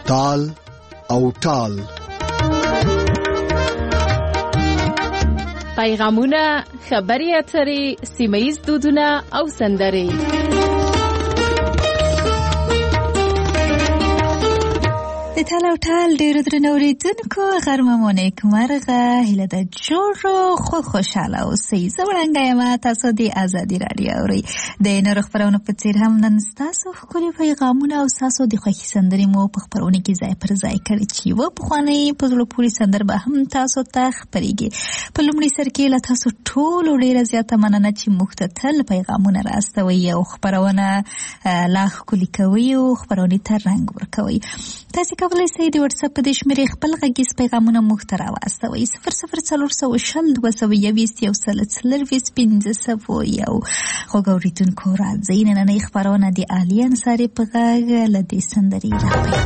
تال او ټال. پیغامونه، خبري اترې، سیمه‌ییز دودونه او سندرې. د تال او ټال ډېرو درنو اورېدونکو غرمه مو نیکمرغه، هیله ده جوړ خو خوشحاله اوسئ. زه وړانګه یم، تاسو د ازادي راډیو اورئ. د نورو خپرونو په څېر هم نن ستاسو ښکلي پیغامونه او ستاسو د خوښې سندرې مو په خپرونه کې ځای پر ځای کړي چې یوه پخوانۍ په زړه پورې سندر به هم تاسو ته خپرېږي. په لومړي سر کې له تاسو ټولو ډېره زیاته مننه چې موږ ته تل پیغامونه راستوئ او خپرونه لا ښکلي کوئ او خپرونې ته رنګ ورکوئ. تاسې کولی شئ د وټساپ په دې شمېرې خپل غږیز پیغامونه موږ ته راواستوئ. 0040201540. خوږ اورېدونکو راځئ نننۍ خپرونه د عالي انصاري په غږ له دې سندرې راپیل.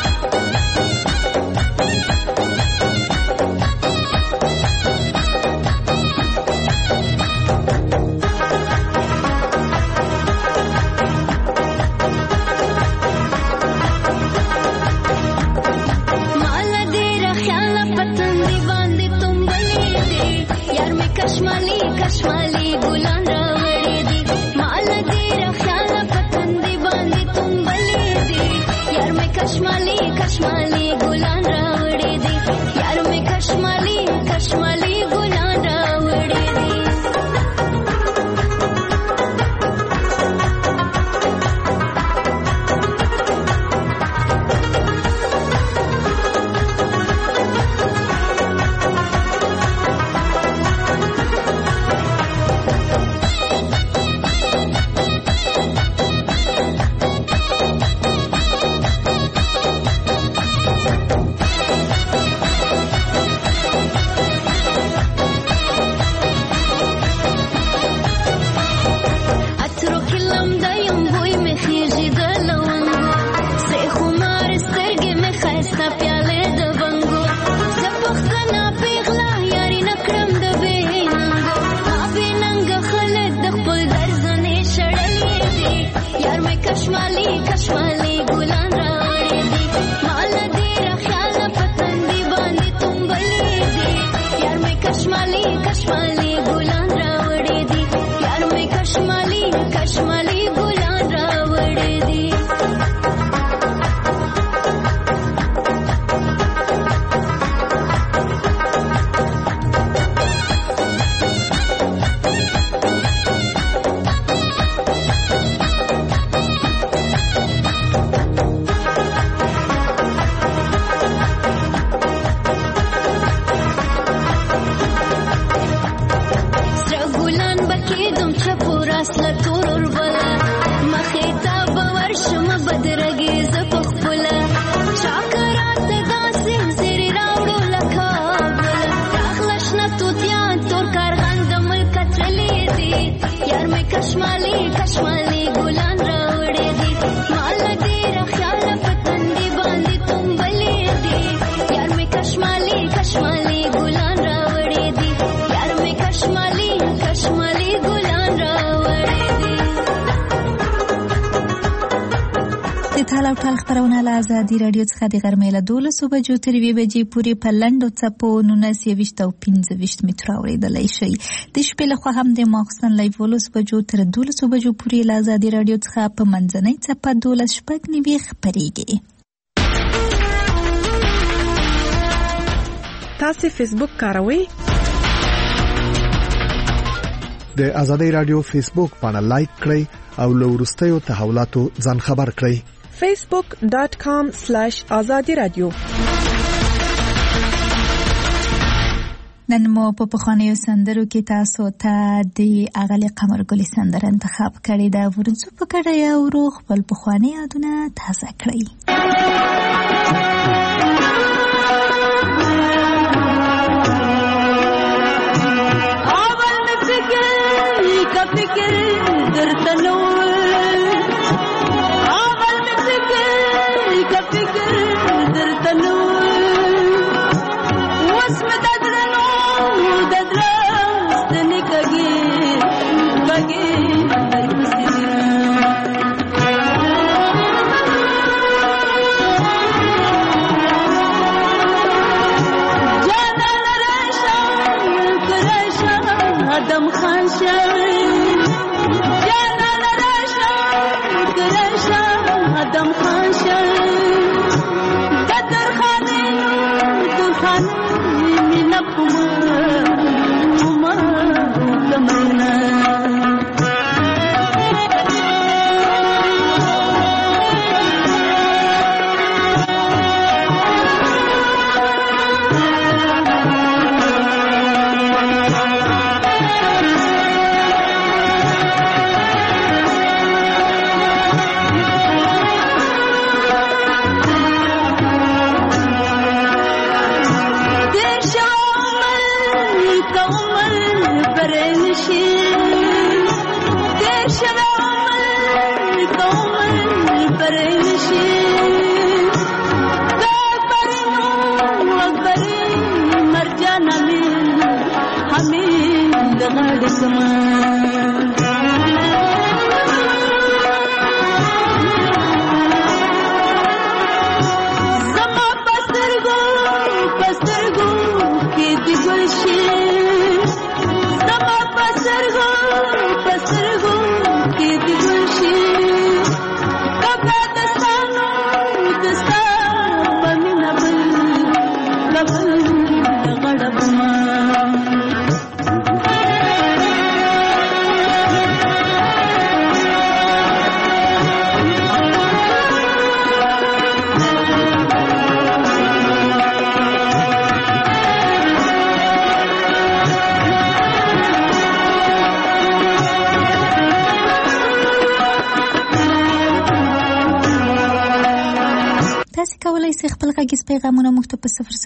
خبرونه له ازادي راډیو څخه د غرمې له 12 بجو تر 1 بجې پورې په لنډو څپو 19 او 15 متره اورېدلی شئ. د شپې لخوا هم د ماخوستن له 11 بجو تر 12 بجو پورې له ازادي راډیو څخه په منځنۍ څپه 12:09 خپرېږي. تاسو فیسبوک کاروئ؟ د ازادي راډیو فیسبوک باندې لایک کړئ او له وروستیو تحولاتو ځان خبر کړئ. facebook.com/azadi radio. نن مو په پخوانیو سندرو کې تاسو ته د اغلی قمرګل سندره انتخاب کړې ده. ورځو په کډه یو روح خپل پخوانی یادونه تازه کړئ. فکر درتلو اول فکر درتلو واسم ددرنو ددرستنی کگی کگی سما زما پسترګو کې دی ګلشي زما پسترګو کې دی ګلشي کبه دستانو دستا پمینا بل غړبما تاسو کولای شئ خپل غږیز پیغامونه موږ ته په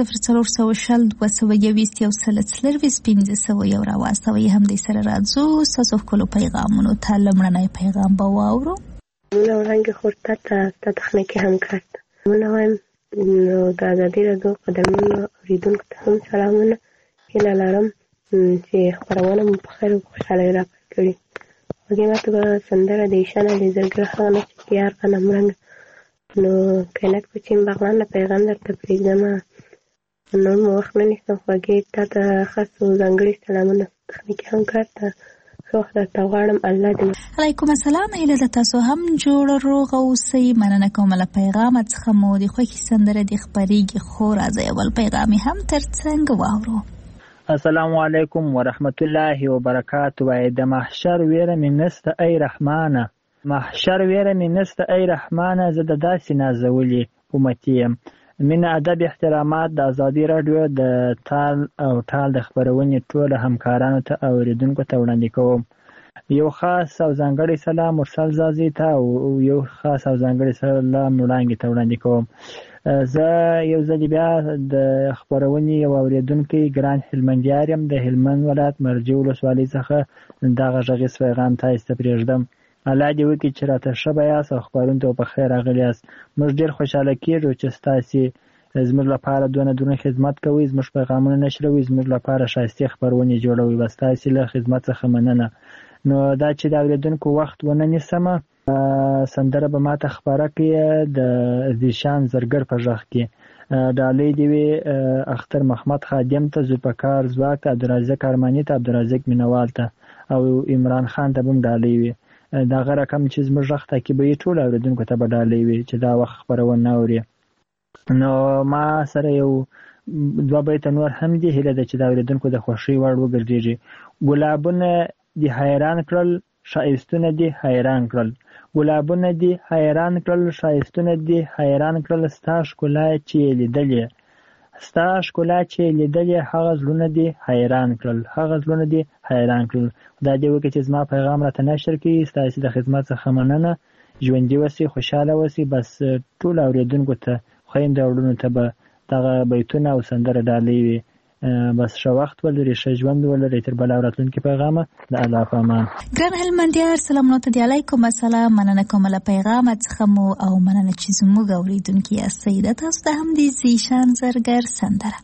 00400 راواستوئ. همدې سره راځو ستاسو خپل پیغامونو ته لمړنی پیغام به واورو. موږ وړاندې خورته ته تخنیکی همکار موږ وایم نو د ازادي راډیو قدرمنو اوریدونکو ته هم سلامونه. هیله لرم چې خبرونه مو په خیر او خوشحالۍ راپات کړي. هغې ماته به سندره د ایشان علی زرګر هغه نه چې یار غنم رنګ نو کینک په چین بغلان له پیغام درته پرېږدم. نو مو وخت نه نیسم خو هغې تا ته خاص ځانګړي سلامونه تخنیکي همکار ته ښه وخت درته غواړم. الله دې علیکم السلام. هیله ده تاسو هم جوړ روغ اوسئ. مننه کوم له پیغام څخه مو د خوښې سندره دې خپرېږي خو راځئ اول پیغام هم ترڅنګ واورو. السلام علیکم ورحمت الله وبرکاته. وای د محشر ویره مې نسته ای رحمانه محشر ویره مې نسته ای رحمانه زه د داسې نازولي امتي یم. مینه ادب احترامات د ازادي راډیو د تال او ټال د خپرونې ټولو همکارانو ته او اوریدونکو ته وړاندې کوم. یو خاص او ځانګړی سلام مرسل زازي ته او یو خاص او ځانګړی سلام وړاندې ته وړاندې کوم. زه یو ځل بیا د خپرونې یو اوریدونکی ګران هلمندیار یم د هلمند ولایت مرجع ولسوالۍ څخه دغه غږیز پیغام تاسو ته پرېږدم. الله دې وکړي چې راته ښه به یاست او خپرونې ته په خیر راغلي یاست. موږ ډېر خوشحاله کېږو چې ستاسې زموږ لپاره دونه خدمت کوئ، زموږ پیغامونه نشروئ، زموږ لپاره ښایستې خپرونې جوړوئ. بس ستاسې له خدمت څخه مننه. نو دا چې د اورېدونکو وخت ونه نیسمه سندره به ماته خپره کړي د زیشان زرګر په غږ کې. ډالۍ دې وي اختر محمد خادم ته، ذوالفقار ځواک ته، عبدالرزاق ارماني ته، عبدالرزاق مینوال ته او عمران خان ته به هم ډالۍ وي. دغه رقم چې زموږ غږ تعقیبوي ټولو اورېدونکو ته به ډالۍ وي چې دا وخت خپرونه نه اوري. نو ما سره یو 2 بیته نور هم دي. هیله ده چې د اورېدونکو د خوښۍ وړ وګرځېږي. ګلابونه دې حیران کړل، ښایستونه دې حیران کړل. ګلابونه دې حیران کړل، ښایستونه دې حیران کړل. ستا ښکلا چې یې لیدلې ستا ښکلا چې یې لیدلې هغه زړونه دې حیران کړل، هغه زړونه دې حیران کړل. دا دې وکړي چې زما پیغام راته نشر کړي. ستاسې د خدمت څخه مننه. ژوندي اوسئ، خوشحاله اوسئ. بس ټولو اورېدونکو ته خویندو او وروڼو ته به دغه بیتونه او سندره ډالۍ وي. بس ښه وخت ولرئ، ښه ژوند ولرئ. تر بله راتلونکي پیغامه د الله په امان. ګران هلمندیار سلامونه ته دی. علیکم السلام. مننه کوم له پیغام څخه مو او مننه چې زموږ اوریدونکي یاستئ. د تاسو ته هم د زیشان زرګر سندره.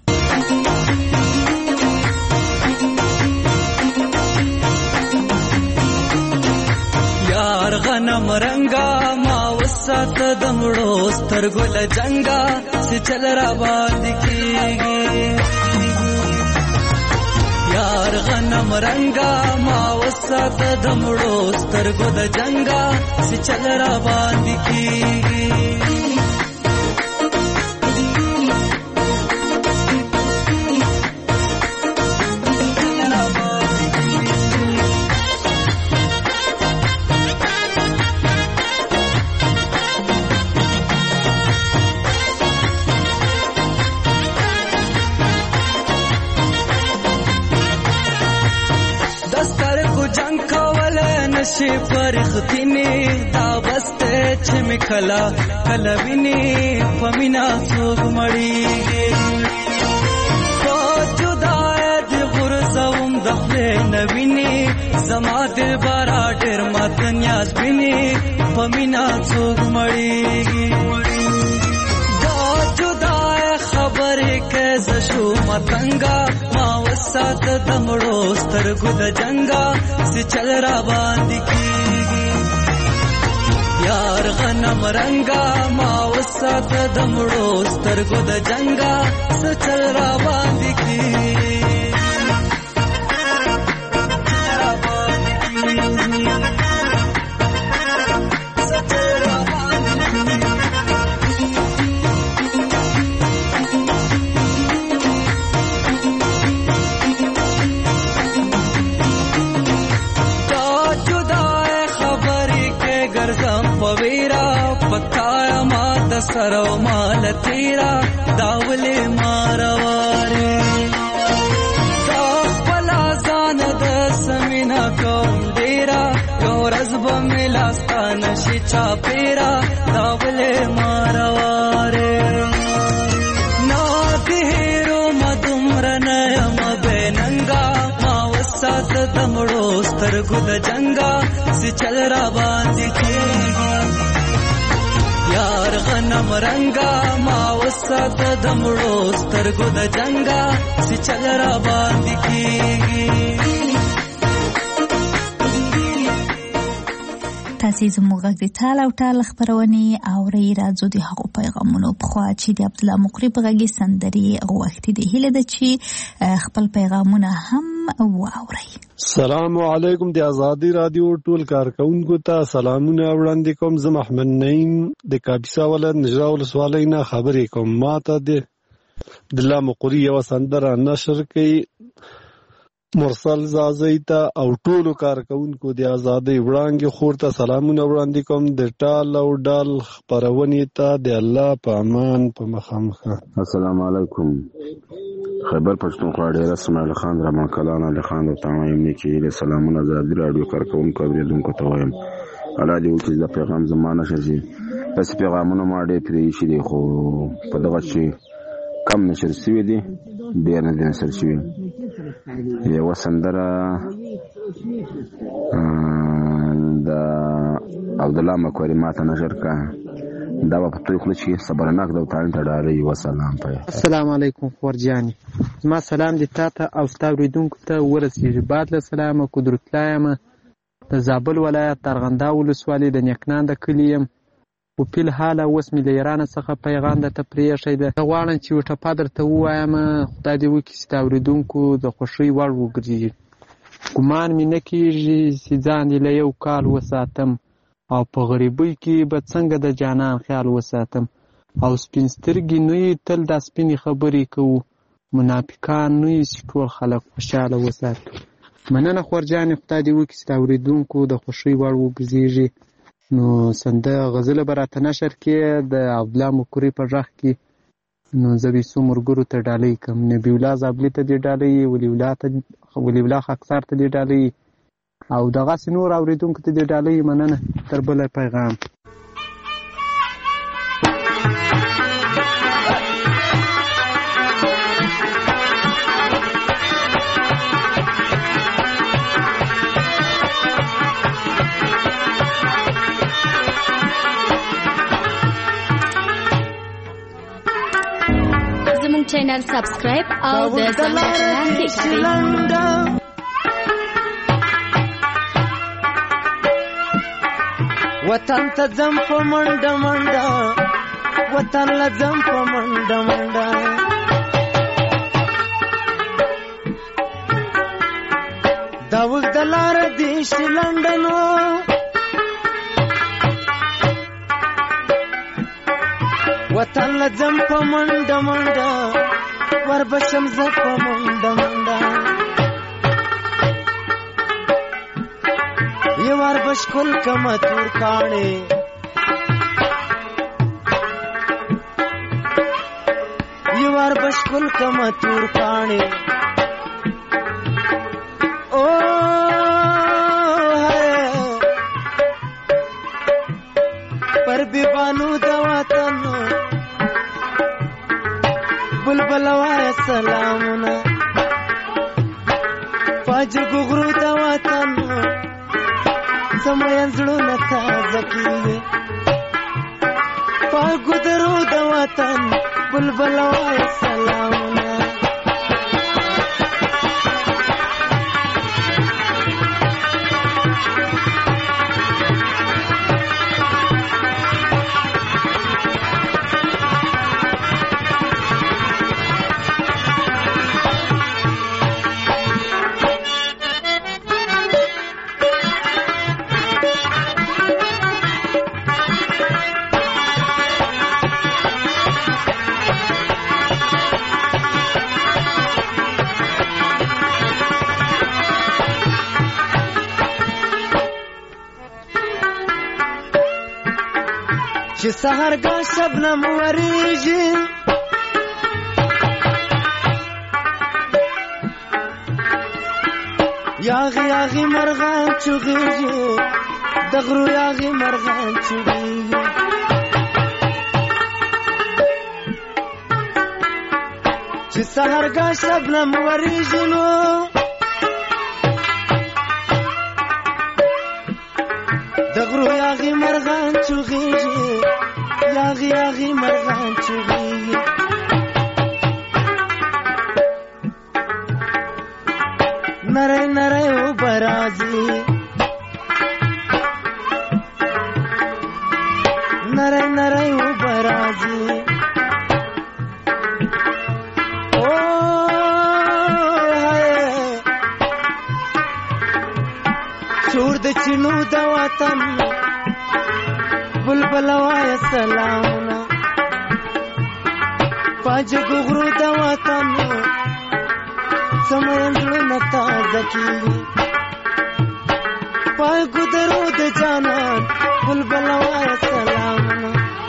یار غنم رنگا ما وسات دمړو سترګو له جنگا چې چل را باندې کیږي. یار غنم رنگا ما وسات دمړو سترګو د جنگا چې چل را باندې کیږي. نشي پرختینی دا بسته چې مکلا کلا ویني پمینا سوګ مړیږي. په جدای دی غرزوم د خپل نویني زما دل بارا ډېر ماتنیاز ویني پمینا سوګ مړیږي. دا جدای خبرې کې زشو متنګا ما وسات دمړو سترګو د جنگا سي چل را باندې کیږي یار غنم رنگا ما وسات دمړو سترګو د جنگا سي چل را باندې کیږي سرو مال تیرا داوله مارواره دا پلا ځان د سمینا کوم ډیرا یو رزب ملاستان شي چا پیرا داوله مارواره نا دهرو مدمرنه مبننګا ما وسات دمړو سترګو د جنگا سي چل را باندې کیږي یار غنم رنگا ما وسات دمړو سترګو د جنگا سي چل را باندې کیږي تاسې زموږ غږ د ټال او ټال خپرونې اورئ. راځو د هغو پیغامونو پخوا چې د عبدالله مقری په غږ سندرې غوښتي دي. هیله ده چې خپل پیغامونه هم واورئ. السلام علیکم. د ازادي رادیو ټول کارکونکو ته سلامونه وړاندې کوم. زه محمد نعیم د کاپیسا ولایت نجرا ولسوالۍ نه خبرې کوم. ما ته د عبدالله مقری یوه سندره نشر کړي مرسل زازی ته او ټولو کارکونکو د ازادۍ وړانګې خور ته سلامونه وړاندې کوم. د ټال او ډال خپرونې ته د الله په امان په مخامخه. السلام علیکم. خیبر پښتونخوا ډېر اسماعیل خان رحمان کلان علي خان او تمام نیکی له سلامونه ازادي رادیو کارکونکو اوریدونکو ته وایم. الله دې وکړي دا پیغام زمانه شي. بس پیغامونه ما ډېر پرې شي دي خو په دغه شي کم نشر شوي دي ډېر نه دي نشر شوي. یوه سندره د عبدالله مقری ماته نشر کا دا په توی خله چې صبرناک د تاریخ ډالۍ. وسلام پي. السلام علیکم خورجاني. ما سلام دي تاته او ستاوریدونکو ته ورسیږي. بعد له سلام قدرت لایم د زابل ولایت ترغنده ولسوالۍ د نیکنان د کلیم او په حال اوس مې د ایران څخه پیغام د تپریښې ده. غواړم چې وټه پادر ته وایم خدای دې وکړي ستاوریدونکو د خوشي وړ وګرځي. ګمان مې نه کیږي چې ځان له یو کال وساتم او په غریبۍ کې به څنګه د جانان خیال وساتم. او سپین سترګې نوی تل دا سپینې خبرې کوو منافقان نوی ټول خلک خوشاله وساتو. مننه خورجانې خدای دې وکړي ستاوریدونکو د خوشي وړ وګرځي. نو سنده غزل به راته نشر کې د عبدالله مقری په غږ کې نو زه به څو ملګرو ته ډالۍ کړم. نبي الله زابلي ته دې ډالۍ ولي الله خاکسار ته دې ډالۍ او دغسې نور اورېدونکو ته دې ډالۍ. مننه. تر بله پیغام. چینل سبسکرایب او د زنګ کلیک کړئ. وطن ته ځم په منډه منډه وطن له ځم په منډه منډه دا اوس د لاره دې شي لنډنو وطن له ځم په منډه منډه وربشم زه په منډه منډه یو وربش کل کمه تور کاڼې یو وربش کل کمه تور کاڼې او پر بیبانو د وطن بلبل وای سلامونه فاجر غرو د وطن سمين زړونه تازه کیږي پاګو درو د وطن بلبل وای سلامونه چې سحرګاه شبنم وریږي یاغي یاغي مرغان چغېږي د غرو یاغي مرغان چغېږي چې سحرګاه شبنم وریږي نو د غرو یاغي مرغان چغېږي یاغي یاغي مرغان چغېږي نری نری اوبه راځي نری نری اوبه راځي شور د چینو د وطن بلبل وایه سلامونه پاجګو غرو د وطن سمین زړونه تازه کېږي پاجګو درو د جانان بلبل وایه سلامونه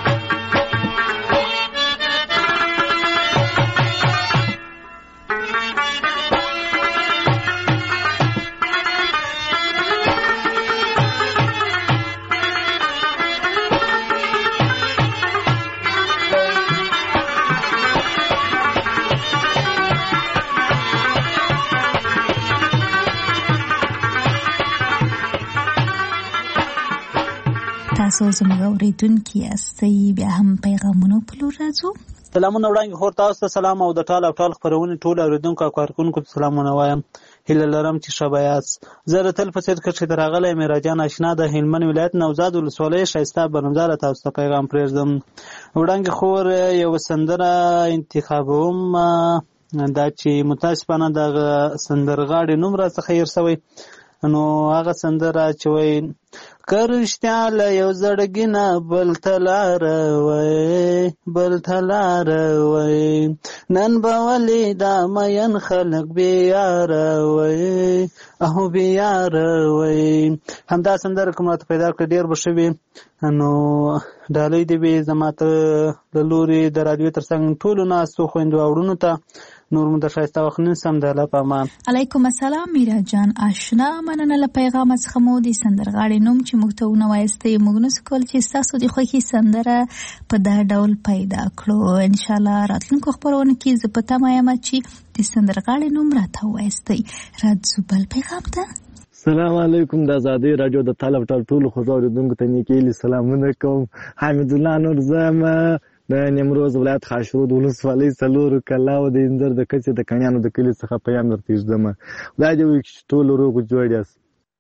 تاسو زموږ اورېدونکي یاستئ بیا هم پیغامونو په لور راځو سلامونه وړاندې خور تاسو ته سلام او د ټال او ټال خپرونې ټول اورېدونکو او کارکونکو ته سلامونه وایم هیله لرم چې ښه به یاست زه د تل په څېر کښې ته راغلی میراجان اشنا د هلمند ولایت نوزاد ولسوالۍ ښایسته بنمزاره تاسو ته پیغام پرېږدم وړاندې خور یوه سندره انتخابوم دا چې متاسفانه دغه سندرغاړي نوم راڅخه هېر شوی نو هغه سندره چې وایي که رښتیا له یو زړګي نه بل ته لاره وایي بل ته لاره وایي نن به ولې دا مین خلک بېیاره وایي او بېیاره وایي همدا سندره کوم راته پیدا کړه ډېر به ښه وي نو ډالۍ دې وي زما ته له لورې د راډیو تر څنګ ټولو ناستو خویندو او وروڼو ته نور مو د ښایسته وخت نیسم د الله په امان علیکم السلام میرا جان آشنا مننه له پیغام څخه مو د سندرغاړي نوم چې موږ ته ونوایستی موږ نسو کولی چې ستاسو د خوښې سندره په دا ډول پیدا کړو انشاءالله راتلونکو خپرونو کې زه په تمه یم چې د سندرغاړي نوم راته ووایستی راځو بل پیغام ته السلام علیکم د ازادۍ راډیو د طالب ټولو خوږو اورېدونکو ته نیکې هیلې سلامونه کوم حمید الله نور زم د نیمروز ولایت خاشرود ولسوالۍ څلورو کلاو د انځر د کچې د کنیانو د کلي څخه پیغام درته ږدم خدای دې وکړي چې ټول روغ جوړ یاست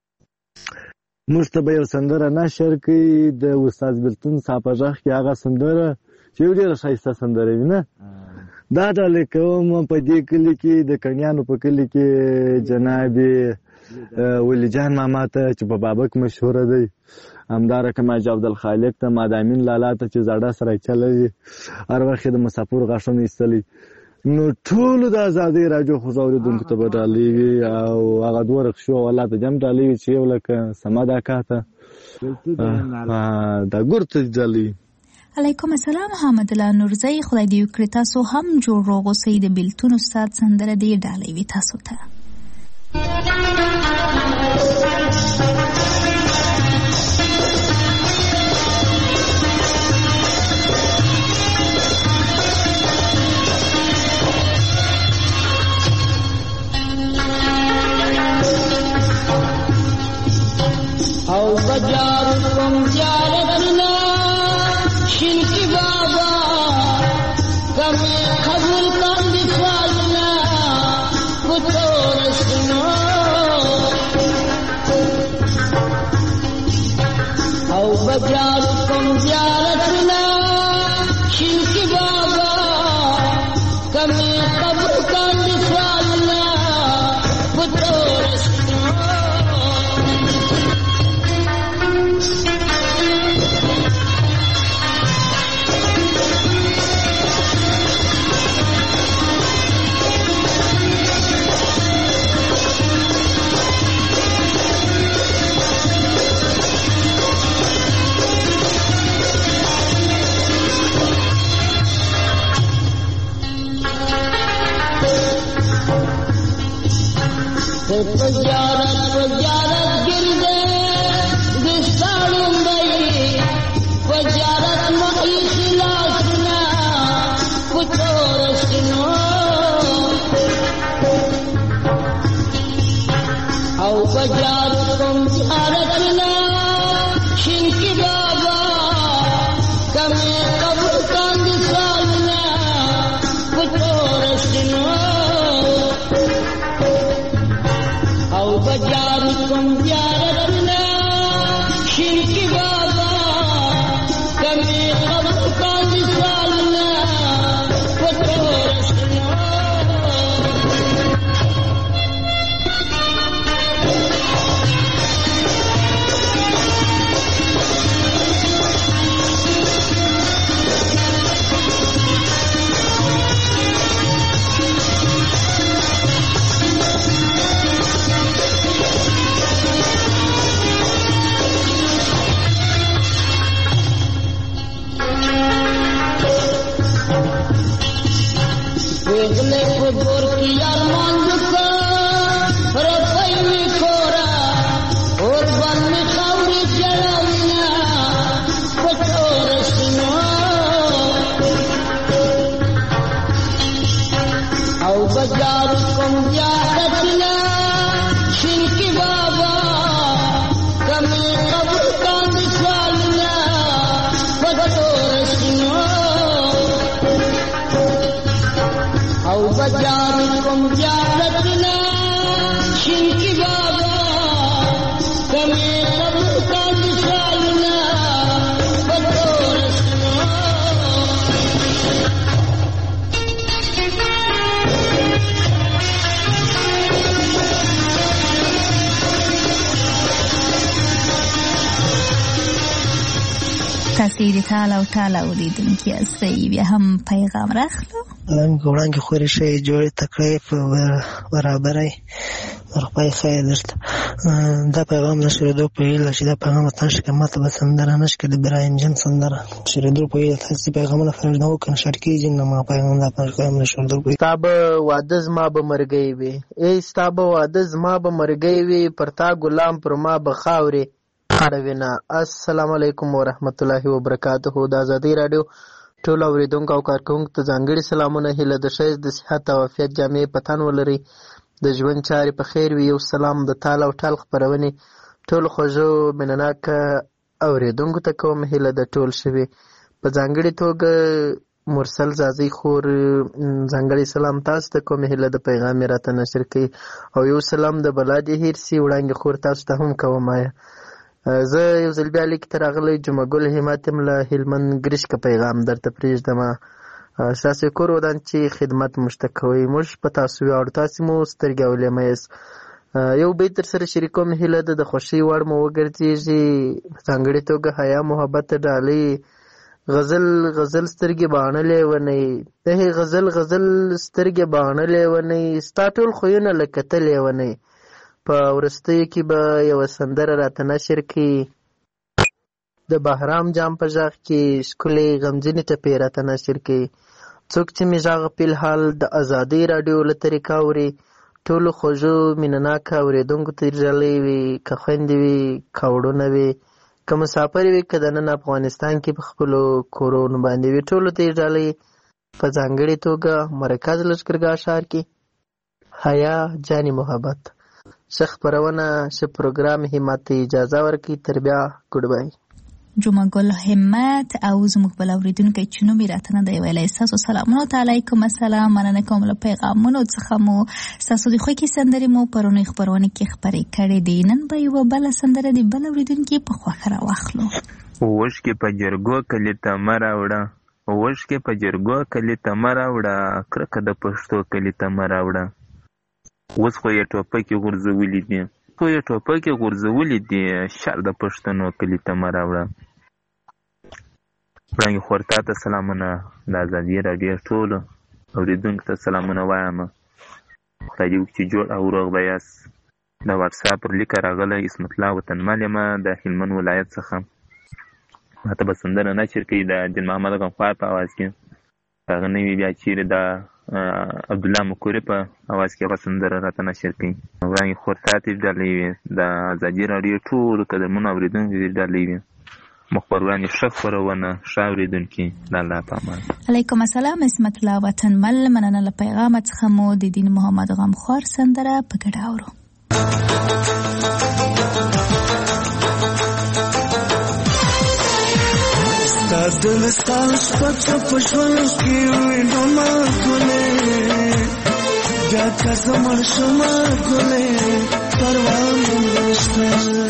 موږ ته به یو سندره نشر کړي د استاد بلتون صاحب په غږ کې هغه سندره چې یو ډېره ښایسته سندره وي نه دا ډالۍ کوم په دې کلي کې د کنیانو په کلي کې جناب ولی جان ماما ته چې په بابک مشهوره دی همدارنګه حاجي عبدالخالق ته مادامین لالا ته چې زړه سره چلوي هر وخت د مسافر غاښونه ایستلي نو ټولو د ازادۍ راډیو خو اورېدونکو ته به ډالۍ وي او هغه دوه رخشو والا ته هم ډالۍ وي چې یو لکه سمد اکا ته دا ګورته ډالۍ علیکم السلام حامد الله نورزی خدای دې وکړي تاسو هم جوړ روغ اوسئ د بلتون استاد سندره دې ډالۍ وي تاسو ته او بجار کوم زیارتنا شینکی بابا کمی قبول کن دی فالنا کتورسنو او بجار کوم زیارتنا شینکی بابا کمی قبول کن دی فالنا کتورسنو تاثیر تاله اوریدونکي هستئ. بیا هم پیغام راخلو. وړاندې خورې شی جوړې تکړې په برابرۍ ورخپای خیر درته دا پیغام د شریدو په هیله چې دا پیغام تاسو کې ماته به سندره نشکې د برایم جن سندره شریدو په هیله تاسو پیغامونه فرجنه وکړه شرکې جن ما پیغام دا پیغام نشردو په تاب واده زما به مرګي وي ای ستاب واده زما به مرګي وي پرتا غلام پر ما به خاوري اړوینا. السلام علیکم ورحمت الله وبرکاته. د ازادي رادیو ټول اوریدونکو او کارکونکو ته ځانګړي سلامونه. هیله د شایز د صحت او عافیت جامع پتن ولري، د ژوند چارې په خیر وي. یو سلام د تال او ټال خبرونه ټول خوږو منناک اوریدونکو ته کوم. هیله د ټول شوي په ځانګړي توګه مرسل زازي خور ځانګړي سلام تاسو ته کوم. هیله د پیغام راته نشر کړي او یو سلام د بلادي هرسي وړاندې خور تاسو ته هم کوم. زه یو ځل بیا لیک ته راغلی جمعه ګل همت یم له هلمند ګرشک پیغام درته پرېږدم. ستاسو کور ودان چې خدمت موږ ته کوئ، موږ په تاسو ویاړو، تاسې مو سترګې اولېمه یاست. یو بیت در سره شریکوم. هیله ده د خوښۍ وړ مو وګرځېږي. په ځانګړې توګه حیا محبت ډالۍ غزل غزل سترګې باڼلې ونی دهې غزل غزل سترګې باڼلې ونی ستا ټول خویونه لکه تلې ونی. په وروستیو کې به یوه سندره راته نشر کړي د بهرام جام په غږ کې ښکلې غمجنې ټپې راته نشر کړي. څوک چې مې غږ فلحال د ازادۍ راډیو له طریقه اوري ټولو خوږو مینهناکه اورېدونکو ته ډالۍ وي، که خویندې وي، که وړونه وي، که مسافر وي، که دننه افغانستان کې په خپلو کورونو باندې وي، ټولو ته ډالۍ. په ځانګړې توګه مرکز لښکرګاه ښار کې حیا جانې محبت ښه خپرونه ښه پروګرام همت اجازه ورکړي. تر بیا ګډ بای. جمعه ګل همت او زموږ بل اوریدونکی چې نوم یې راته نه دی ویلی، ستاسو سلامونه ته علیکم السلام. مننه کوم له پیغامونو څخه مو ستاسو د خوښې سندرې مو پرونۍ خپرونې کې خپرې کړې دي. نن به یوه بله سندره د بل اوریدونکي په خوښه راواخلو. اوښکې په جرګو کلي ته مه راوړه، اوښکې په جرګو کلي ته مه راوړه، کرکه د پښتو کلي ته مه راوړه. اوس خو یې ټوپکې غورځولي دي، خو یې ټوپکې غورځولي دي، شر د پښتنو کلي ته مه راوړه. وړاندې خور تا ته سلامونه، د ازادي راډیو ټولو اورېدونکو ته سلامونه وایم. خدای دې وکړي چې جوړ او روغ به یاست. د واټساپ پر لیکه راغلی اسمت الله وطنمل یم د هلمند ولایت څخه. ماته به سندره نشر کړي د جن محمد غمخوار په اواز کې. هغه نه وي بیا چیرې دا عبدالله مکوري په اواز کې هغه سندره راته نشر کړي. وړاندې خور تاتې ډالۍ وي د ازادي راډیو ټولو قدرمنو اورېدونکو ډالۍ وي. مخ پر وړاندې ښه خپرونه، ښه اورېدونکي، د الله په امان. علیکم السلام عصمت الله وطنمل، مننه له پیغامه څخه مو د دین محمد غمخوار سندره په ګډه اورو. ستا د مثال شپه په ژوند کې وینمه ګلې، بیا که زه مړ شمه ګلې پروا مې نشته.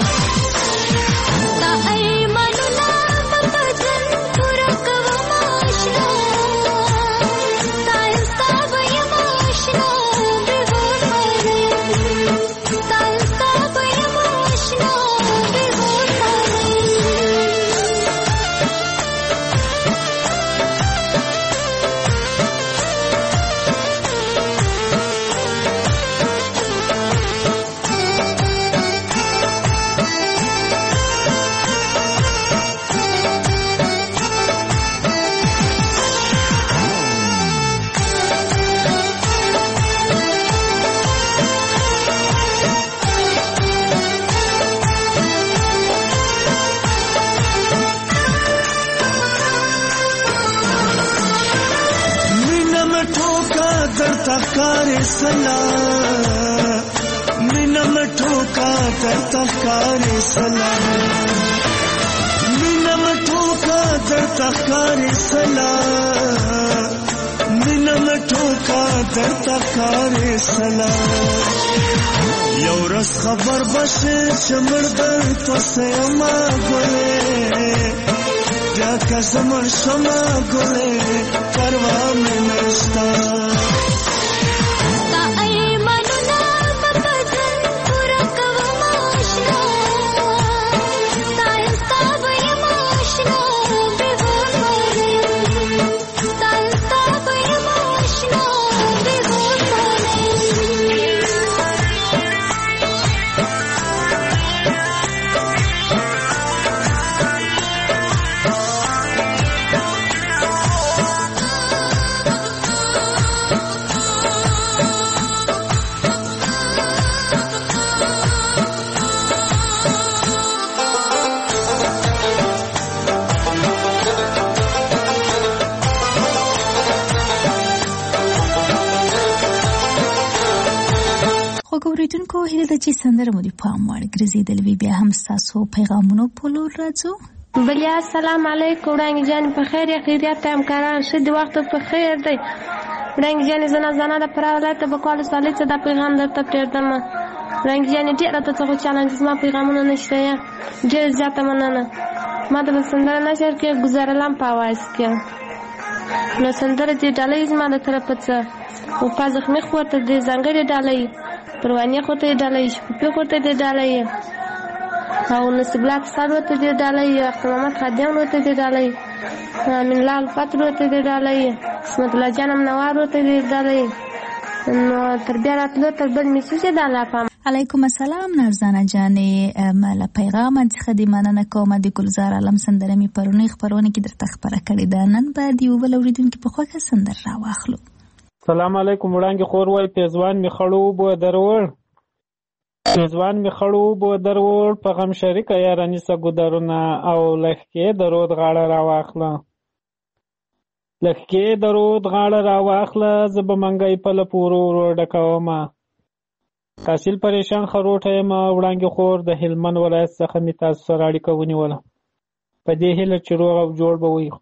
مینا مټوکا درته ښکارې سلا، مینا مټوکا درته ښکارې سلا، مینا مټوکا درته ښکارې سلا. یو ورځ خبر بشې چې مړ درپسې یمه ګلې، بیا که زه مړ شمه ګلې پروا مې نشته. اوریدونکو هیله ده چې سندره مو د پام وړ ګرځېدلې وي. بیا هم ستاسو پیغامونو په لور راځو. بلیا السلام علیکم. وړانګې جانې په خیر یا خیریت ته همکاران ښه د وخت په خیر دی. وړانګې جانې زنه د فراه ولایت بکوال ولسوالۍ څخه دا پیغام درته پرېږدم. وړانګې جانې ډېره درته خوشحاله چې زما پیغامونه نشته یا ډېر زیاته مننه. ما ته به سندره نشر کې ګزارلم په اواز کې نو سندره دې ډالۍ زما د طرفه څه او په زخمي خور ته دې ځانګړې ډالۍ، پروانې خور ته دې ډالۍ، شپوپې خور ته دې ډالۍ او نصیب الله صاحب ورته دې ډالۍ، اختر محمد خادم ورته دې ډالۍ، امین الله الفت ورته دې ډالۍ، اسمت الله جان منوار ورته دې ډالۍ. نو تر بیا راتلو تر بل میسوسه د الله پام. علیکم السلام نرزانه جانې، مله پیغام څخه دې مننه کوم. د ګلزار عالم سندره می پرونی خبرونه کې درته خبره کړې ده. نن به د یو بل اوریدونکو په خوښه سندره راواخلو. سلام علیکم. وړانګې خور وای پیزوان می خړو بو درور، پیزوان می خړو بو درور، په غم شریک یارانی سګودرونه او لخکې درود غاړه راواخله، لخکې درود غاړه راواخله، زب منګي په لپورو ور ډکوما، حاصل پریشان خروټه ما. وړانګې خور د هلمند ولایت څخه می تاسو سره اړیکه ونیوله، په دې هیله چې روغ او جوړ به وي.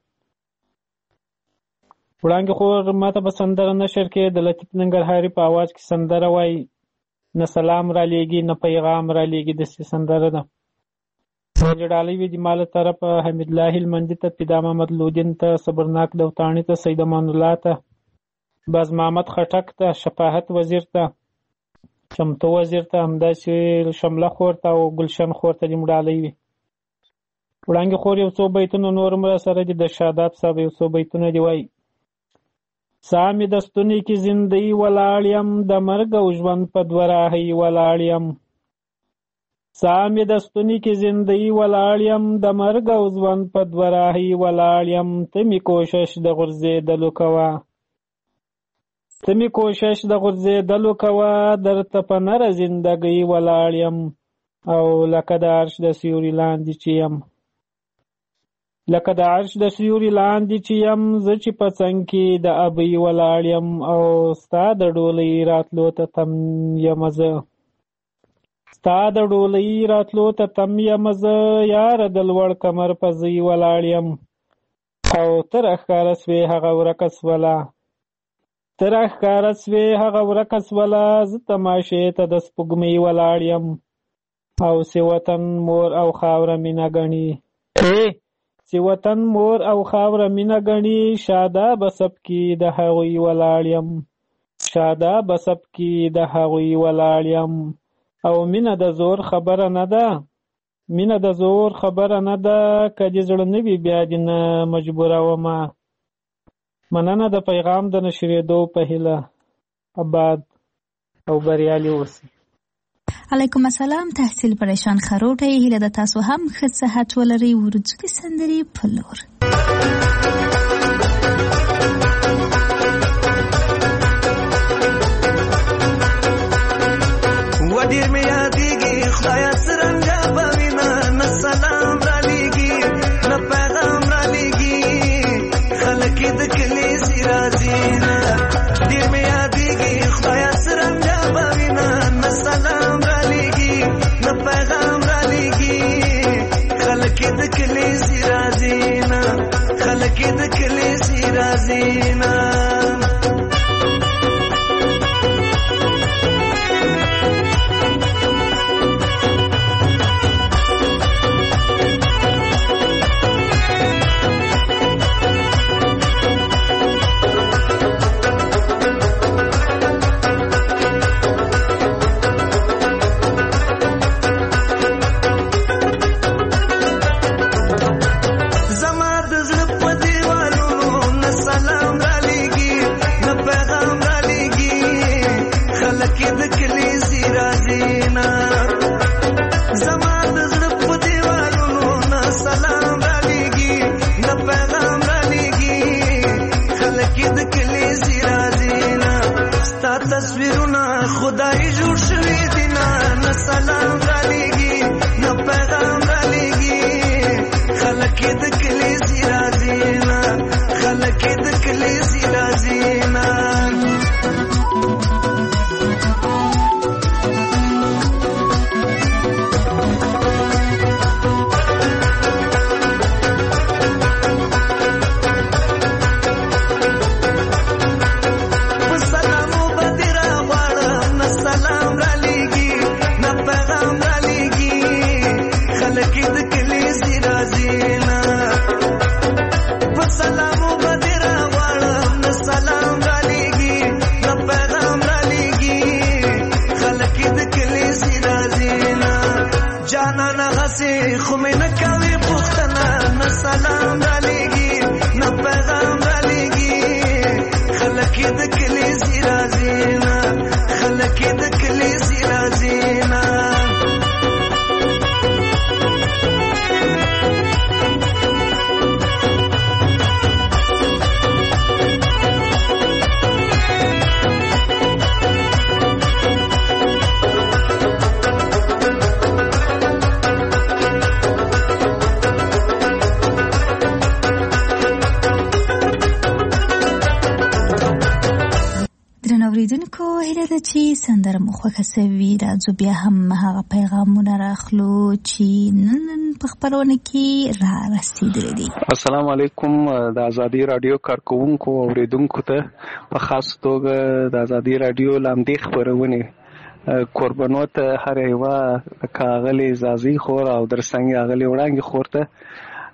وړانګې خور ماته په سندره نشر کې د لطیف ننګرهاري په आवाज کې سندره وای، نه سلام را لېږي نه پیغام را لېږي، داسې سندره ده. ډالۍ وي د مال طرف حمید الله هلمندي ته، پیدا محمد لودین ته، صبرناک دوتاڼي ته، سید امان الله ته، باز محمد خټک ته، شفاعت وزیر ته، چمتو وزیر ته، همداسې شمله خور ته او ګلشن خور ته دې ډالۍ وي. وړانګې خور یو څو بیتونه نور مر سره دي. د شاداب صاحب یو څو بیتونه دی وای: سامي د ستوني کې زندګي ولاړ یم، د مرګ او ژوند په دوه راهي ولاړ یم، سامې د ستوني کې زندګي ولاړ یم د مرګ او ژوند په دوه راهي ولاړ یم ته مې کوشش د غورځېدلو کوه ته مې کوشش د غورځېدلو کوه درته په نره زندګۍ ولاړ یم او لکه د عرش د سیوري لاندې چې یم لکه د عرش د سیوري لاندې چې یم زه چې په څنګ کې د ابۍ ولاړ یم او ستا د ډولۍ راتلو ته تم یم زه ستا د ډولۍ راتلو ته تم یم زه یاره د لوړ کمر په ځای ولاړ یم او ته راښکاره سوې هغه ورکه سوله ته راښکاره سوې هغه ورکه سوله زه تماشې ته د سپوږمۍ ولاړ یم او چې وطن مور او خاوره مینه ګڼي چې وطن مور او خاوره مینه ګڼي شادابه سب کې د هغوی ولاړ یم شادابه سب کې د هغوی ولاړ یم او مینه د زور خبره نه ده مینه د زور خبره نه ده که دې زړه نه وي بیا دې نه مجبورومه مننه د پیغام د نشرېدو په هیله آباد او بریالي اوسئ. علیکم السلام تحصیل پریشان خروټی هیله د تاسو هم ښه صحت ولرئ ورځو د سندرې په لور ودیر می یادیږي خدایا څرنګه به وینه نه سلام را لیږي نه پیغام را لیږي خلک د کلي سي راځي نه ډېر می یادیږي خدایا څرنګه به وینه نه سلام را لیږي نه پیغام را لیږي خلک د کلي سي راځي نه خلک د کلي سي راځي نه تصویرونه خدای جوړ شوي دي نه سلام را لیږي نه پیغام را لیږي خلک د کلي سي راځي نه خلک د کلي سي راځي نه خو مې نه کوي پوښتنه نه سلام را لیږي نه پیغام را لیږي خلک د کلي سي راځي نه خلک د کلي سي راځي نه اوریدونکو هیله ده چې سندره مو خوښه سوي راځو بیا هم هغه پیغامونه راخلو چې نن په خپرونه کې را رسیدلي دي. السلام علیکم د ازادي رادیو کارکونکو اوریدونکو ته په خاص توګه د ازادي رادیو لاندې خپرونه قربانو ته هر یوه کاغلی زازي خور او درسنګ اغلی وړانګي خورته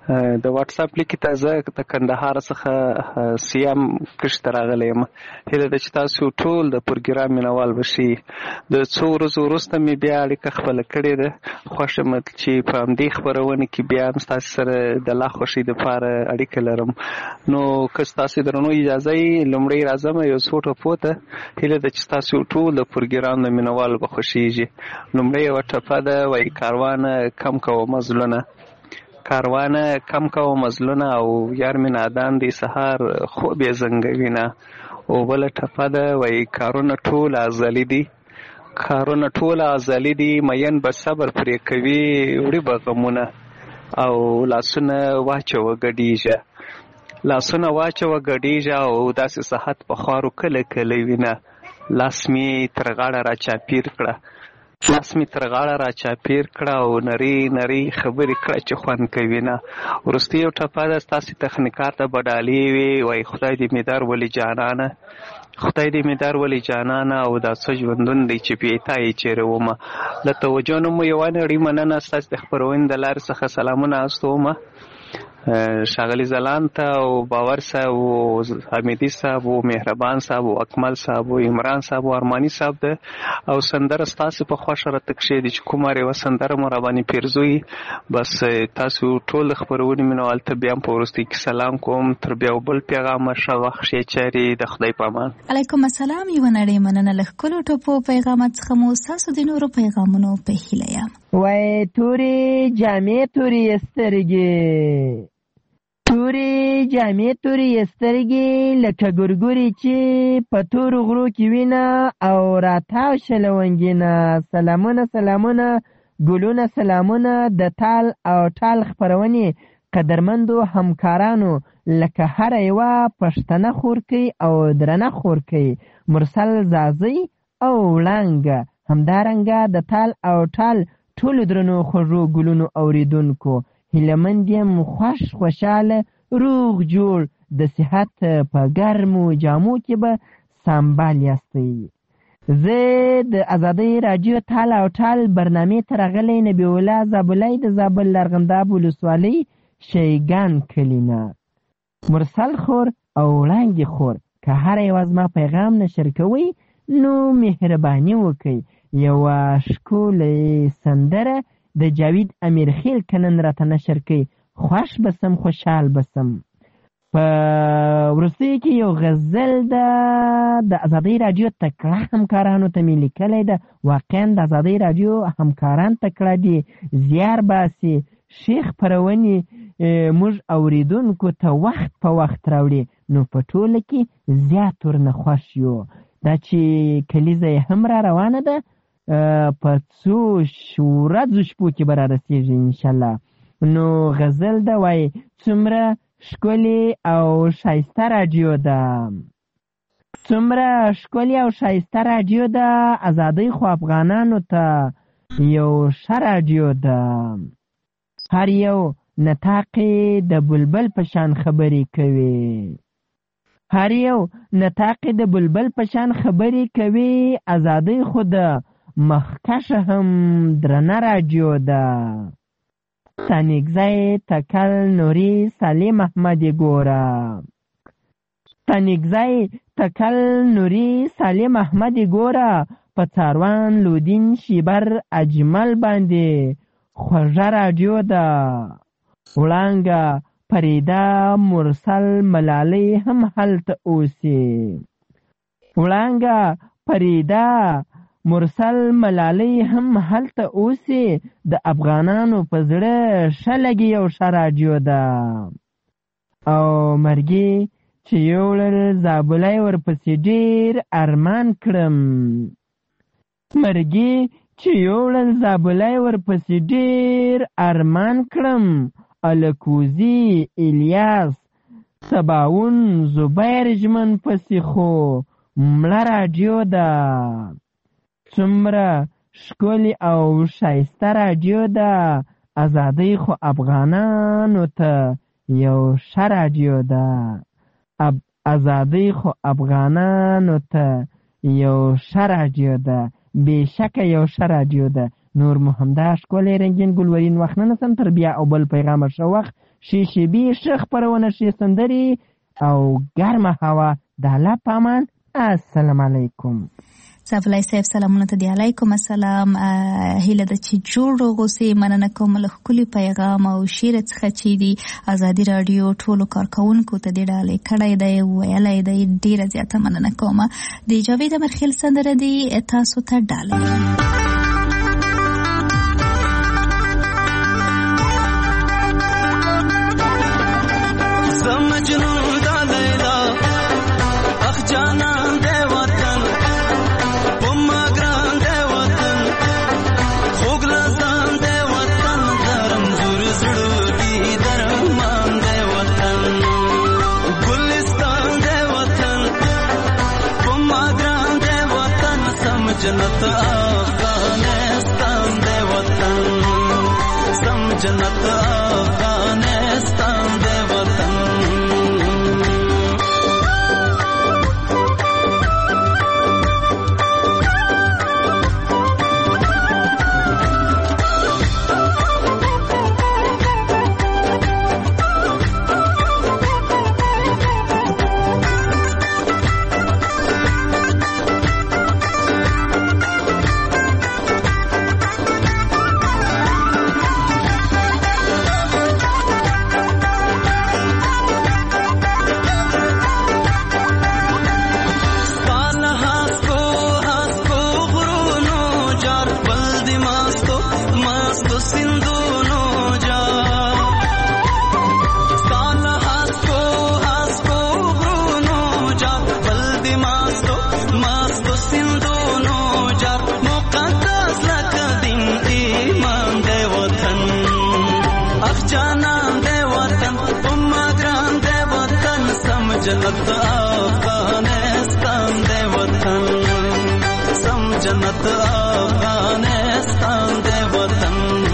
د واتس اپ لیک ته زه د کندهار څخه سیام کښته راغلی یم. هیله ده چې تاسو ټول د پروګرام مینوال بشئ. د څو ورځو وروسته مې بیا اړیکه خپله کړې ده. خوښ یم چې په همدې خپرونې کې بیا هم ستاسو سره د لا خوښۍ دپاره اړیکه لرم. نو که ستاسو درنو اجازه یې لومړی راځم یو څو ټپو ته. هیله ده چې ستاسو ټول د پروګرام د مینوالو به خوښیږي. لومړی یوه ټپه ده، وایي کاروانه کم کوه مزلونه، کاروانه کم کوه مزلونه او یار مې نادان دی سهار خوب یې زنګوینه. او بله ټپه ده، وایي کارونه ټول ازلي دي، کارونه ټول ازلي دي، مین به صبر پرې کوي وړي به غمونه. او لاسونه واچوه ګډیږه، لاسونه واچوه ګډیږه او داسې صحت په خوارو کله کله وینه. لاس مې تر غاړه را چاپیر کړه، لاس مې تر غاړه را چاپیر کړه او نری نری خبرې کړه چې خوند کوي نه. وروستۍ یو ټپه ده، ستاسې تخنیکار ته به ډالۍ وي، وایي خدای دې مې در ولي جانانه، خدای دې مې در ولي جانانه، او دا څه ژوندون دی چې بې تا یې چیرې ومه. له توجه نه مو یوه نړۍ مننه. ستاسې د خپرونې د لارې څخه سلامونه استومه ښاغلي ځلاند ته او باور صاحب او حمیدي صاحب او مهربان صاحب او اکمل صاحب او عمران صاحب او ارماني صاحب ده. او سندره ستاسو په خوښه راته کښېږدي چې کومه یوه سندره مو راباندې پیرزوي. بس تاسو ټول د خپرونې مینوال ته بیا هم په وروستۍ کې سلام کوم. تر بیا یو بل پیغامه ښه وخت ښې چارې، د خدای په امان. علیکم السلام. یوه نړۍ مننه. له ښکلو ټپو پیغامات څخه مو ستاسو د نورو پیغامونو په هیله یم. وایي تورې جامې تورې سترګې، تورې جامې تورې سترګې لکه ګورګورې چې په تورو غرو کې وینه او راتاو شلونګینه. سلامونه سلامونه ګلونه سلامونه د تال او ټال خپرونې قدرمندو همکارانو لکه هره یوه پښتنه خورکۍ او درنه خورکۍ مرسل زازۍ او وړانګه. همدارنګه د تال او ټال ټولو درنو خوږو ګلونو اوریدونکو هیلهمند یم، خوښ خوشحاله روغ جوړ د صحت په ګرمو جامو کې به سنبال یاستئ. زه د ازادۍ راډیو تال او ټال برنامې ته راغلی نبی الله زابلی د زابل لرغنداب ولسوالۍ شیګان کلي نه. مرسل خور او وړانګې خور که هره یوه زما پیغام نشر کوئ نو مهرباني وکئ. یوه ښکلې سندره د جاوید امیرخیل کنن راته نشر کوي، خوښ بسم خوشحال بسم. په وروستیو کې یو غزل ده د ازادۍ راډیو تکړه همکارانو ته مې لیکلی ده. واقعا د ازادۍ راډیو همکاران تکړه دي، زیار باسي، ښې خپرونې موږ اوریدونکو ته وخت په وخت راوړي. نو په ټوله کې زیات ورنه خوښ یو. دا چې کلیزه یې هم را روانه ده، په څو ورځو شپو کې به را رسېږي انشاءالله. نو غزل ده، وایي څومره ښکلې او ښایسته راډیو ده، څومره ښکلې او ښایسته راډیو ده، ازادۍ خو افغانانو ته یو ښه راډیو ده. هر یو نطاقې د بلبل په شان خبرې کوي، هر یو نطاقې د بلبل په شان خبرې کوي. ازادۍ خو ده مخکشه هم درنه راډیو ده. تنګځای تکل نوري سالم احمد ګوره، تنګځای تکل نوري سالم احمد ګوره، په څاروان لودین شیبر اجمل باندې خوږه راډیو ده. وړانګه فریده مرسل ملالۍ هم هلته اوسي، وړانګه فریده مرسل ملالۍ هم هلته اوسي. د افغانانو په زړه ښه لګي یو ښه راډیو ده. او مرګي چې یوړل زابلی ورپسې ډېر ارمان کړم، مرګي چې یوړل زابلی ورپسې ډېر ارمان کړم. الکوزي الیاس سباون زبیر ژمن پسې خو مړه راډیو ده. څومره ښکلې او ښایسته راډیو ده، ازادۍ خو افغانانو ته یو ښه راډیو ده. ازادۍ خو افغانانو ته یو ښه راډیو ده، بېشکه یو ښه راډیو ده. نور مو همدا ښکلی رنګین ګلورین وخت نه نسم تر بیا او بل پیغامه ښه وخت. شیشبي ښه خپرونه ښې سندرې او ګرمه هوا د الله په امان. السلام علیکم. صافلای صاحب سلامونه ته دی. علیکم السلام. هیله ده چې جوړ غوسې. مننه کوم له ښکلي پیغام او شعر څخه چې دی ازادي راډیو ټولو کارکوونکو ته دې ډالۍ کړی دی ویلی دی. ډېره زیاته مننه کوم. د جاوید امرخیل سندره دی تاسو ته ډالۍ. जन्नत अफगानिस्तान दे वतन, सम जन्नत अफगानिस्तान दे वतन. जन्नत अफगानिस्तान दे वतन, सम जन्नत अफगानिस्तान दे वतन.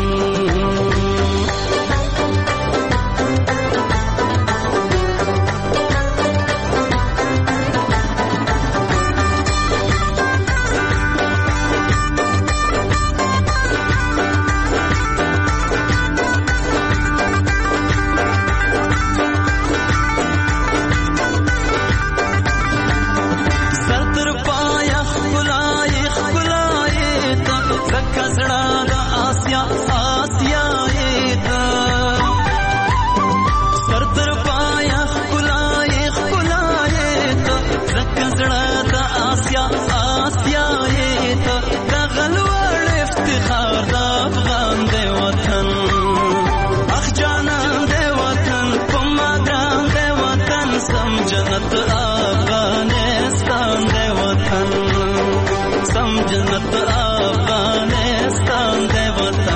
जन्नत अफगानिस्तान दे वतन, सम जन्नत अफगानिस्तान दे वतन.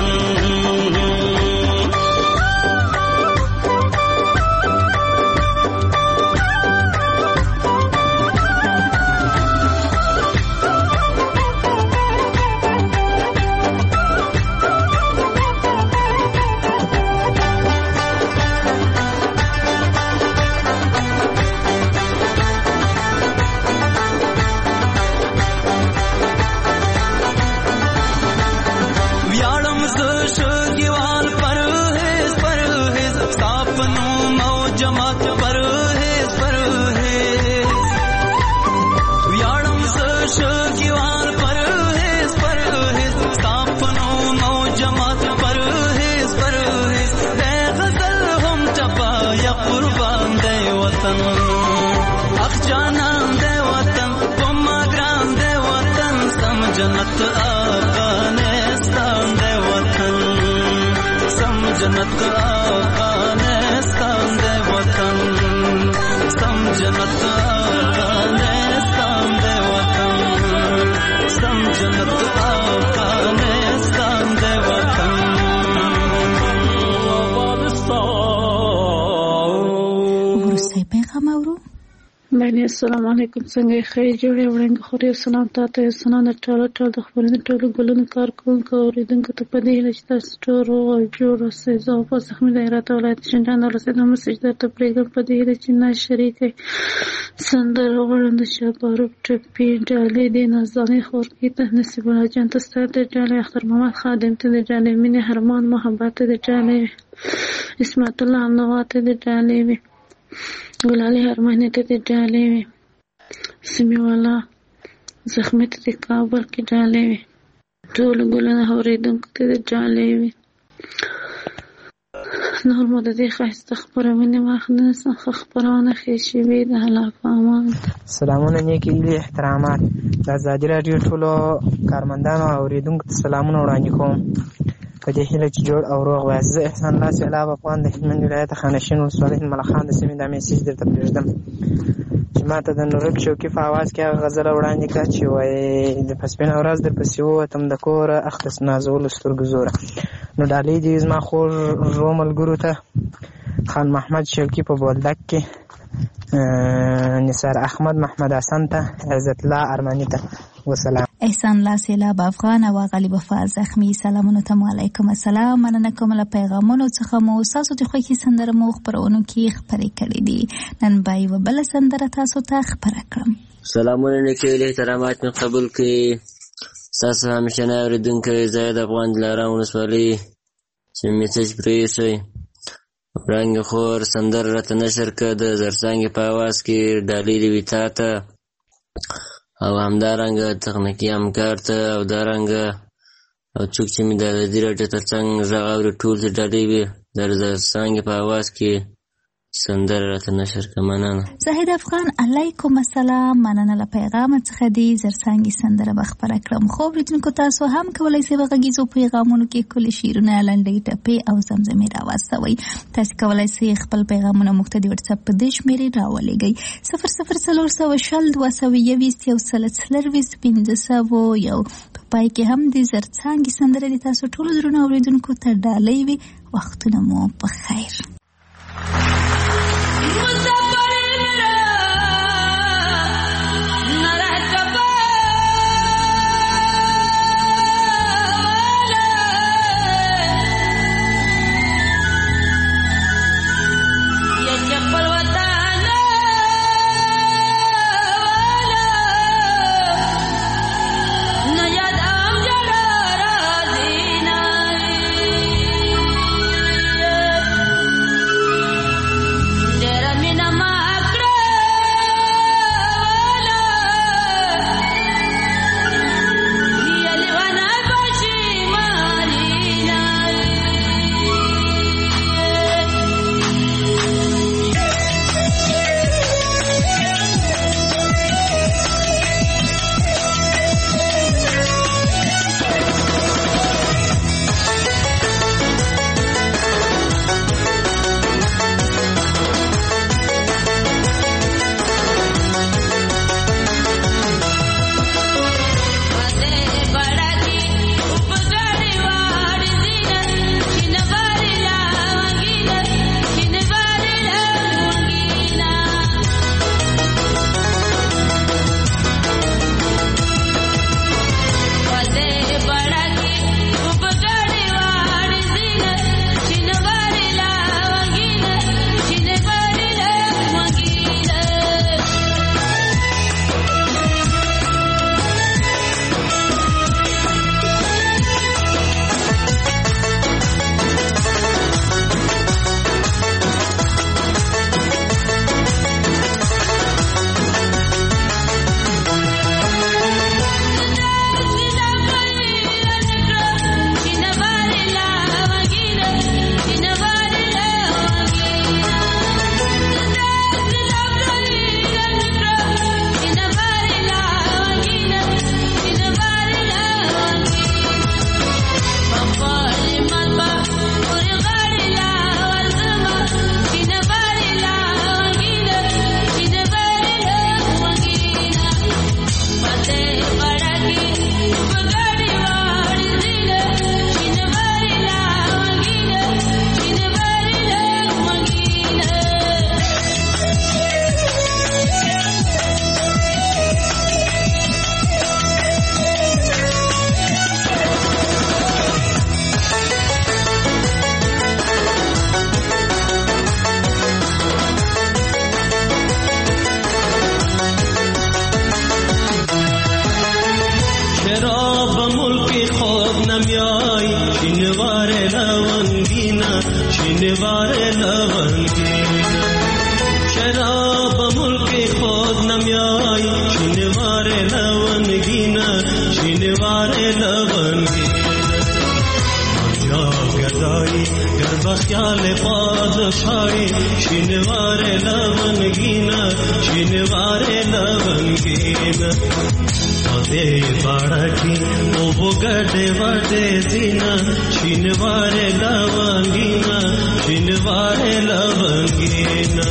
जन्नत अफगानिस्तान दे वतन, सम जन्नत अफगानिस्तान दे वतन, सम जन्नत अफगानिस्तान दे वतन, सम जन्नत अफगानिस्तान दे वतन. وروستی پیغام اورو بله السلام علیکم څنګه ښه جوړې وړاندې خوري سلام تاسو سلام د ټولو د خبرونو ټولو ګلونو کارکونکو اوریدونکو ته په دې هیله چې تاسو ټول روغ او جوړ اوسئ. زه په زخمي دایره ولایت شینجان د رسېدو مسج درته پرېږدم په دې هیله چې نه شریکئ سندره غواړم د شهباروب ټپي ډالۍ دې نازنین خورکي ته نصیب الله جان ته ستا د ډالۍ اختر محمد خادم ته د ډالۍ مینې هرمان محبت ته د ډالۍ اسمت الله امنوا ته د ډالۍ وي ګلالي هرماني ته د ډالۍ وي سمي والا زخمي ته د کابل کې ډالۍ وي ټولو ګلونه اورېدونکو ته د ډالۍ وي. نور مو د دې ښایسته خپرونې وخت نه څخه خپرونه ښې شوې د الله په امان. سلامونه نیکې هیلې احترامات د ازادي راډیو ټولو کارمندانو او اورېدونکو ته سلامونه وړاندې کوم په دې هیله چې جوړ او روغ وایاست. زه احسان الله سیلاب افغان د هلمند ولایت خانشین ولسوالۍ ملخان د سیمې دا میسیج درته پرېږدم چې ما ته د نورک شوکي په آواز کې هغه غزله وړاندې کړه چې وایي د پسپینه ورځ درپسې ووتم د کوره اخته نازولو سترګو زوره. نو ډالۍ دې زما خوږ ورو ملګرو ته خان محمد شوکي په بولدک کې، نثار احمد محمد حسن ته، عزت الله ارماني ته وسلام. احسان الله سیلاب افغان او غالب وفا زخمی سلامونه ته علیکم السلام. مننه کوم له پیغامونو څخه مو تاسو د خوښي سندره مو خبرونو کې خبرې کړې دي. نن به یو بل سندره تاسو ته خبره کړم. سلامونه نیکې احترامات مې قبول کړئ. تاسو همیشنه اورېدونکی زاید افغان دلارام ولسوالۍ چې میسج پرېښی وړانګې خور سندره راته نشر کړه د زرڅانګې په اواز کې ډالۍ دې وي تا ته او همدارنګه تخنیکي همکار ته او دارنګه او څوک چې مې د ازادي راډیو تر څنګ غږ اوري ټول ته ډالۍ وي د زرڅانګې په اواز کې سندره راته نشر کړه. مننه. زاهد افغان علیکم السلام. مننه له پیغام څخه دی زرڅانګې سندره به خپره کړم. خو اورېدونکو تاسو هم کولی شئ په غږیزو پیغامونو کې ښکلي شعرونه لنډۍ ټپې او زمزمې راواستوئ. تاسو کولی شئ خپل پیغامونه موږ ته د وټساپ په دې شمېرې راولېږئ 00402021 په پای کې هم د زرڅانګې سندره د تاسو ټولو درنو اورېدونکو ته ډالۍ وي. وختونه مو په خیر. شینوار لونگینا شراب ملک خود نمیای شینوار لونگینا شینوار لونگینا یا گدایی گر بخیال پادشاهی شینوار لونگینا شینوار لونگینا دے باڑا کی او بگڑے وڈے دینا شینوارے لونگینا شینوارے لونگینا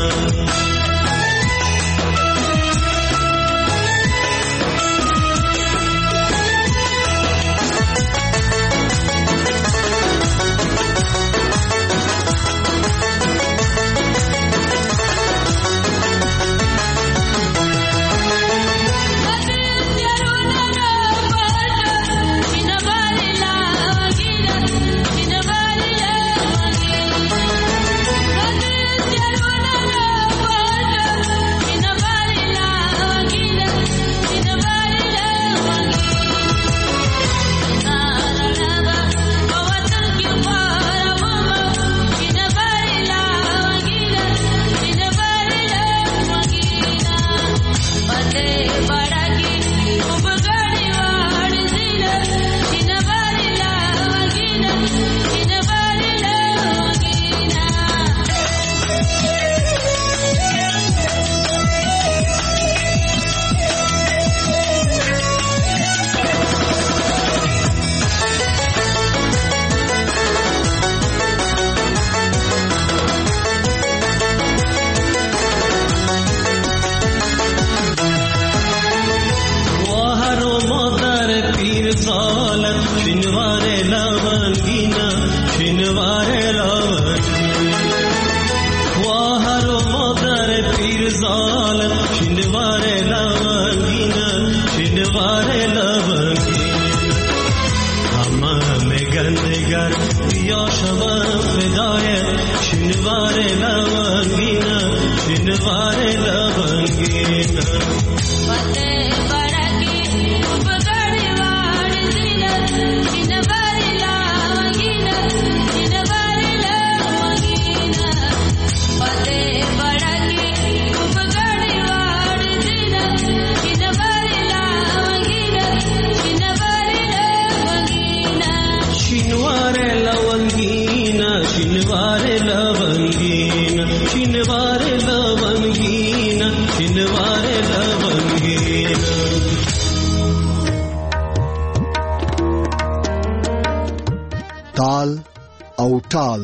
تال او ټال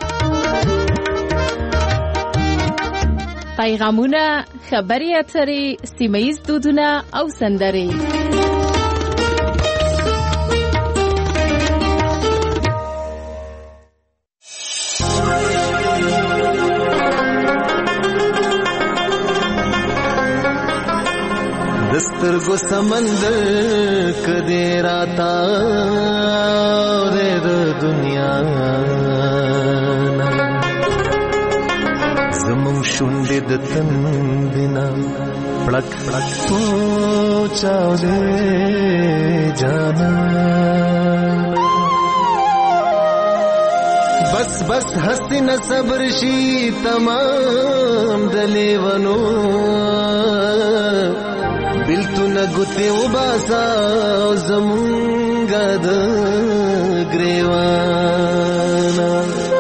پیغامونه، خبري اترې، سیمه ییز دودونه او سندرې. دسترګو سمندر کدی راتا د دنیا زمون شونډې د تندنا پړک پړک پوچاو دې جانا بس بس هستی نه صبر شي تمام دلیونو بلتون گتی و باسا زمونگا د گریوانا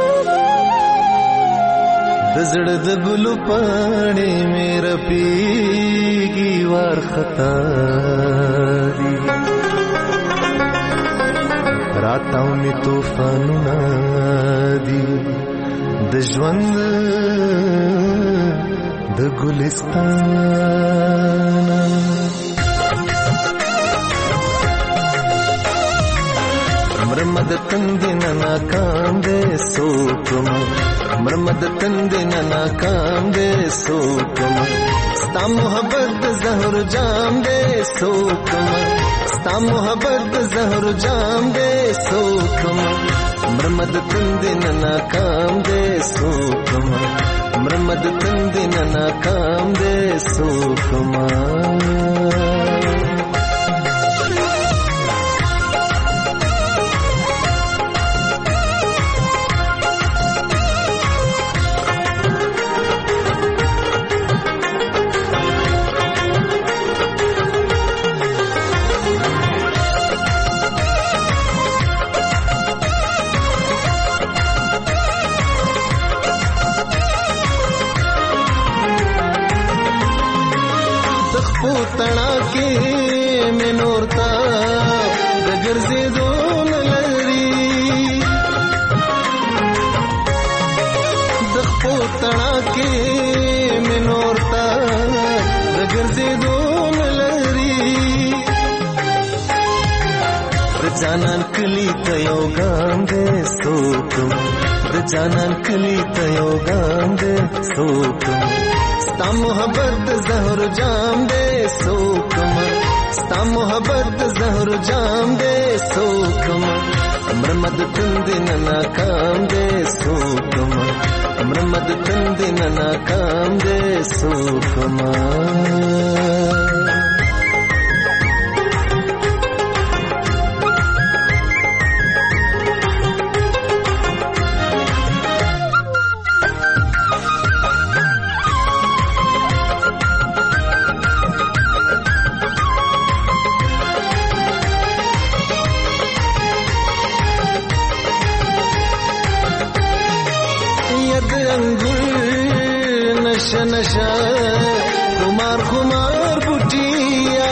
دزړ د ګلو پاڼې میرا پیږي وار خطا دي راتاونې طوفانونه دي د ژوند د ګلستان مرمد تندنا ناکام دے سوکم مرمد تندنا ناکام دے سوکم ستا محبت زہر جام دے سوکم ستا محبت زہر جام دے سوکم مرمد تندنا ناکام دے سوکم مرمد تندنا ناکام دے سوکم پوتڼا کې مې نور تا د ګرځېدو نه لري د پوتڼا کې مې نور تا د ګرځېدو نه لري د جانان کلی ته یو ګام دې سوکم د جانان کلی ته یو ګام دې سوکم ستا محبت زهر جام دے سوکم ستا محبت زهر جام دے سوکم امرمد تند ناکام دے سوکم امرمد تند ناکام دے سوکم नशा नशा खुमार खुमार बुटिया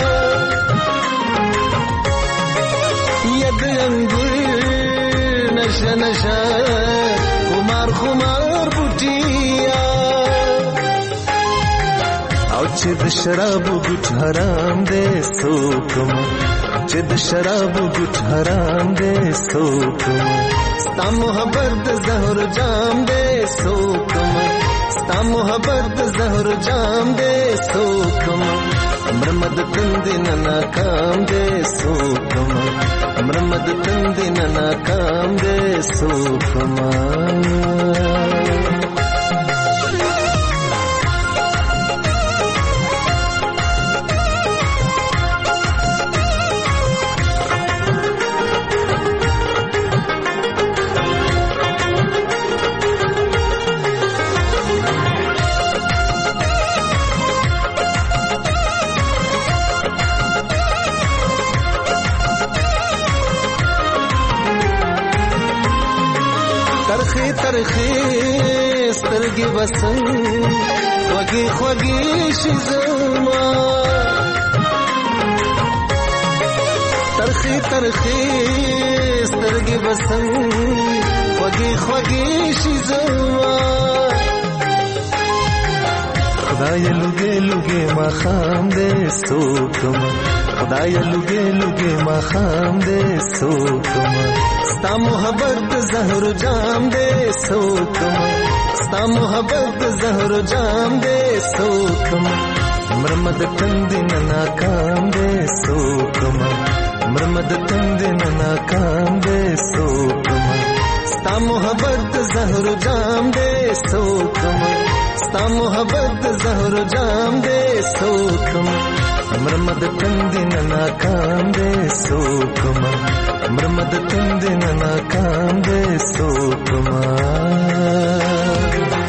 यद अंगुर नशा नशा खुमार खुमार बुटिया او چې د شراب ګټ حرام دې سوکم چې د شراب ګټ حرام دې سوکم ستا محبت زهر جام دے سوکم ستا محبت زهر جام دے سوکم امرمد تند ناکام دے سوکم امرمد تند ناکام دے سوکم ترخی سترګې بسن خوږې خوږې شي زما ترخی ترخی سترګې بسن خوږې خوږې شي زما خدای لوګې لوګې ما خام دې سوکم خدای لوګې لوګې ما خام دې سوکم ستا محبت زهر جام دے سوکم ستا محبت زهر جام دے سوکم مرمد تند ناکام دے سوکم مرمد تند ناکام دے سوکم ستا محبت زهر جام دے سوکم ستا محبت زهر جام دے سوکم مرمد تند ناکام دے سوکم مرمد تند ناکام دے سوکما